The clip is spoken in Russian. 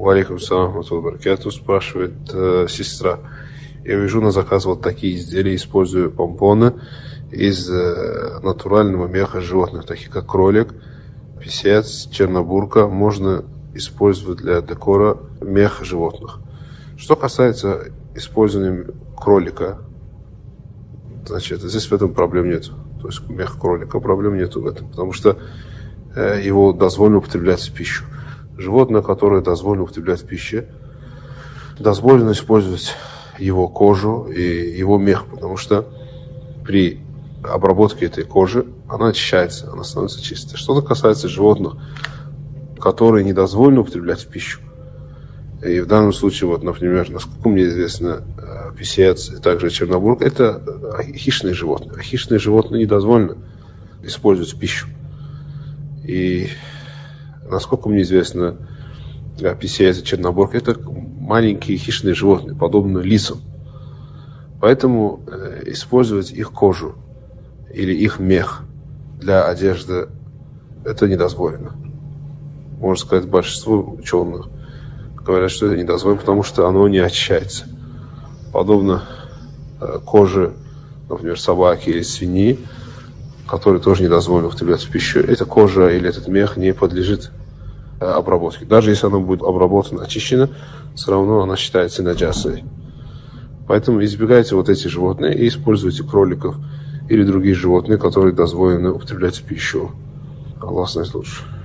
Алейкум салам ва баракату, спрашивает сестра. Я вижу, она заказывала такие изделия, используя помпоны из натурального меха животных, таких как кролик, писец, чернобурка. Можно использовать для декора мех животных. Что касается использования кролика, значит, здесь в этом проблем нет. То есть мех кролика, проблем нету в этом, потому что его дозволено употреблять в пищу. Животное, которое дозволено употреблять в пищу, дозволено использовать его кожу и его мех, потому что при обработке этой кожи она очищается, она становится чистой. Что касается животных, которые не дозволено употреблять в пищу, и в данном случае, вот, например, насколько мне известно, писец и также чернобурка, это хищные животные. А хищные животные не дозволено использовать в пищу. И насколько мне известно, писец и чернобурка — это маленькие хищные животные, подобные лисам. Поэтому использовать их кожу или их мех для одежды — это недозволено. Можно сказать, большинство ученых говорят, что это недозволено, потому что оно не очищается. Подобно коже, например, собаки или свиньи, которые тоже недозволено употреблять в пищу, эта кожа или этот мех не подлежит обработке. Даже если она будет обработана, очищена, все равно она считается наджасой. Поэтому избегайте вот эти животные и используйте кроликов или другие животные, которые дозволено употреблять в пищу. Аллах знает лучше.